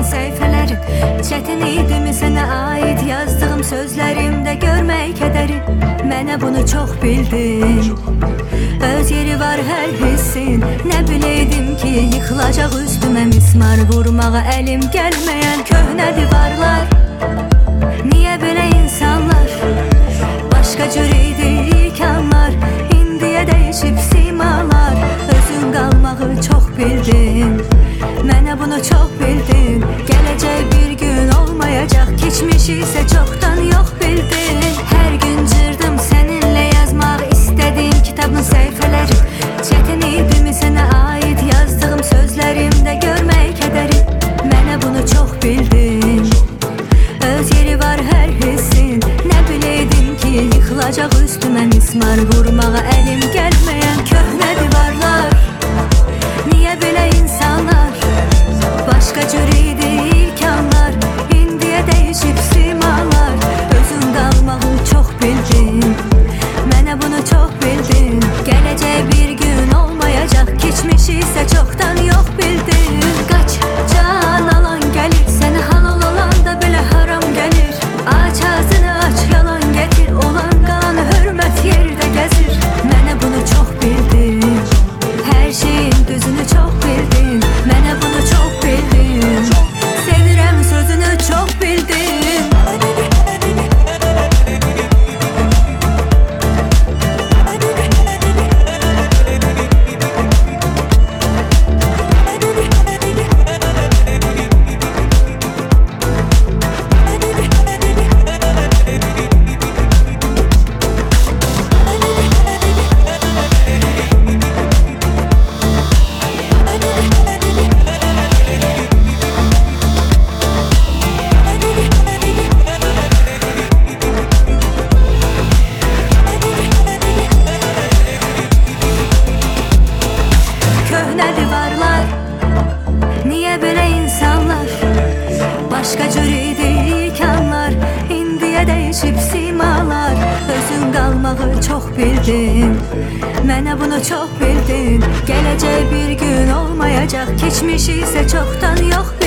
kitabın səhifələri. Çətin idimi sənə aid yazdığım sözlərimdə görmək kədəri. Mənə bunu çox bildin, öz yeri var hər hissin. Nə biləydim ki yıxılacaq üstümə mismar vurmağa əlim gəlməyən köhnə divarlar. Niyə belə insanlar başqa cür idi ilk anlar, indiyə dəyişib simalar. Özün qalmağı çox bildin, mənə bunu çox bildin. Gələcək bir gün olmayacaq, keçmişi isə çoxdan yox bildin. Hər gün cırdım səninlə yazmaq istədiyim kitabın səhifələri. Çətin idimi sənə aid yazdığım sözlərimdə görmək kədəri. Mənə bunu çox bildin, öz yeri var hər hissin. Nə biləydim ki yıxılacaq üstümə mismar vurmağa əlim gəlməyən köhnə divarlar. Niyə belə insanlar başqa cür idi ilk anlar, indiyə dəyişib simalar. Özün qalmağı çox bildin, mənə bunu çox bildin. Gələcək bir gün olmayacaq, keçmişi isə çoxdan yox bildin. Qaç, can alan gəlir, sənə halal olan da belə haram gəlir. Aç ağzını aç, yalan gətir, olan qalan hörmət yerdə gəzir. Mənə bunu çox bildin, hər şeyin düzünü çox bildin. Mənə bunu çox bildin, sevirəm sözünü çox bildin. Köhnə divarlar, niyə belə insanlar başqa cür idi ilk anlar, indiyə dəyişib simalar. Özün qalmağı çox bildin, mənə bunu çox bildin. Gələcək bir gün olmayacaq, keçmişi isə çoxdan yox